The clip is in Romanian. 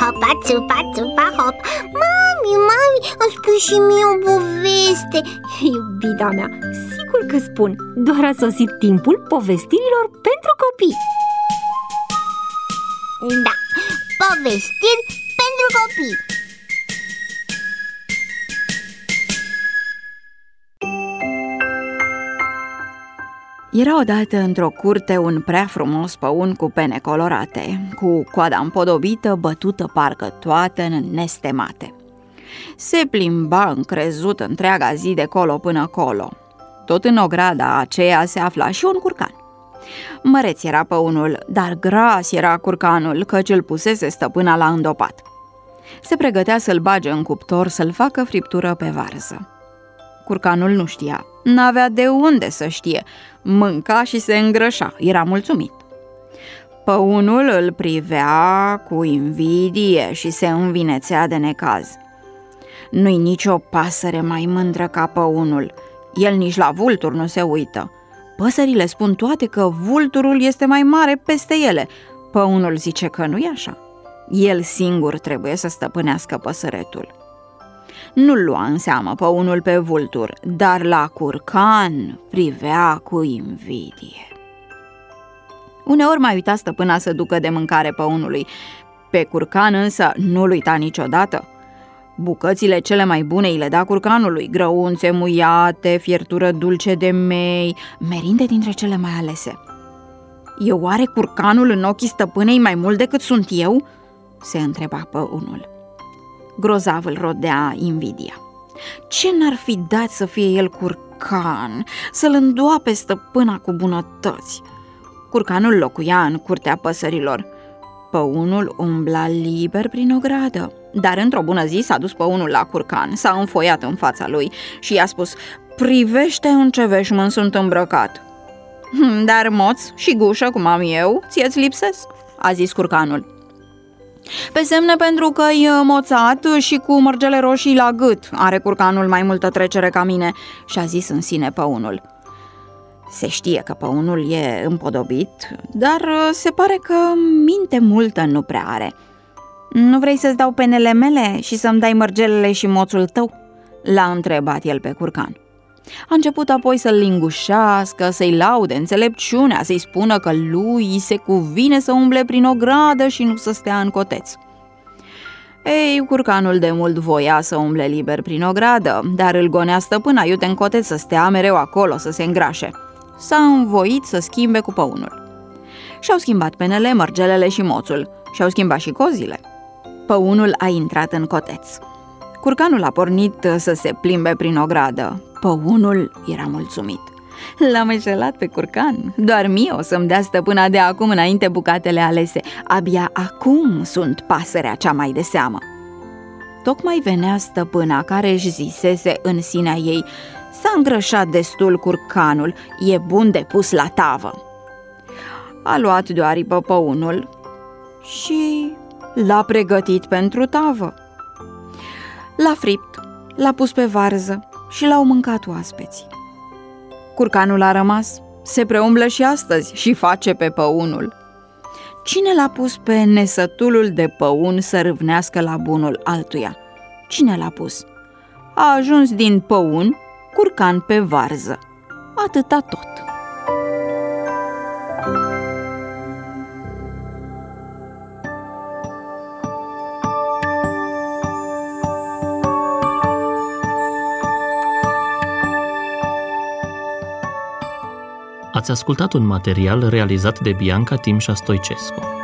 hopa, țupa, țupa, hop. Mami, îmi spui și mie o poveste. Iubita mea, sigur că spun. Doar a sosit timpul povestirilor pentru copii. Da, povestiri pentru copii. Era odată într-o curte un prea frumos păun cu pene colorate, cu coada împodobită, bătută parcă toată în nestemate. Se plimba încrezut întreaga zi de colo până colo. Tot în ograda aceea se afla și un curcan. Măreț era păunul, dar gras era curcanul, căci îl pusese stăpâna la îndopat. Se pregătea să-l bage în cuptor, să-l facă friptură pe varză. Curcanul nu știa, n-avea de unde să știe, mânca și se îngrășa, era mulțumit. Păunul îl privea cu invidie și se învinețea de necaz. Nu-i nicio pasăre mai mândră ca păunul, el nici la vultur nu se uită. Păsările spun toate că vulturul este mai mare peste ele, păunul zice că nu-i așa. El singur trebuie să stăpânească păsăretul. Nu-l lua în seamă păunul pe vultur, dar la curcan privea cu invidie. Uneori mai uita stăpâna să ducă de mâncare păunului, pe curcan însă nu-l uita niciodată. Bucățile cele mai bune îi le da curcanului, grăunțe muiate, fiertură dulce de mei, merinde dintre cele mai alese. E oare curcanul în ochii stăpânei mai mult decât sunt eu? Se întreba păunul. Grozav îl rodea invidia. Ce n-ar fi dat să fie el curcan, să-l îndoape stăpâna cu bunătăți? Curcanul locuia în curtea păsărilor. Păunul umbla liber prin ogradă, dar într-o bună zi s-a dus păunul la curcan, s-a înfoiat în fața lui și i-a spus: "Privește în ce veșmânt sunt îmbrăcat." "Dar moț și gușă, cum am eu, ție-ți lipsesc," a zis curcanul. "Pe semne pentru că-i moțat și cu mărgele roșii la gât, are curcanul mai multă trecere ca mine," și-a zis în sine păunul. Se știe că păunul e împodobit, dar se pare că minte multă nu prea are. "Nu vrei să-ți dau penele mele și să-mi dai mărgelele și moțul tău?" l-a întrebat el pe curcan. A început apoi să-l lingușească, să-i laude înțelepciunea, să-i spună că lui se cuvine să umble prin ogradă și nu să stea în coteț. Ei, curcanul de mult voia să umble liber prin ogradă, dar îl gonea stăpâna iute în coteț să stea mereu acolo, să se îngrașe. S-a învoit să schimbe cu păunul. Și-au schimbat penele, mărgelele și moțul, și-au schimbat și cozile. Păunul a intrat în coteț. Curcanul a pornit să se plimbe prin ogradă. Păunul era mulțumit. L-am înșelat pe curcan. Doar mie o să-mi dea stăpâna de acum înainte bucatele alese. Abia acum sunt pasărea cea mai de seamă. Tocmai venea stăpâna care își zisese în sinea ei: "S-a îngrășat destul curcanul, e bun de pus la tavă." A luat de o aripă păunul și l-a pregătit pentru tavă. L-a fript, l-a pus pe varză și l-au mâncat oaspeții. Curcanul a rămas, se preumblă și astăzi și face pe păunul. Cine l-a pus pe nesătulul de păun să râvnească la bunul altuia? Cine l-a pus? A ajuns din păun curcan pe varză. Atâta tot. Ați ascultat un material realizat de Bianca Timșa Stoicescu.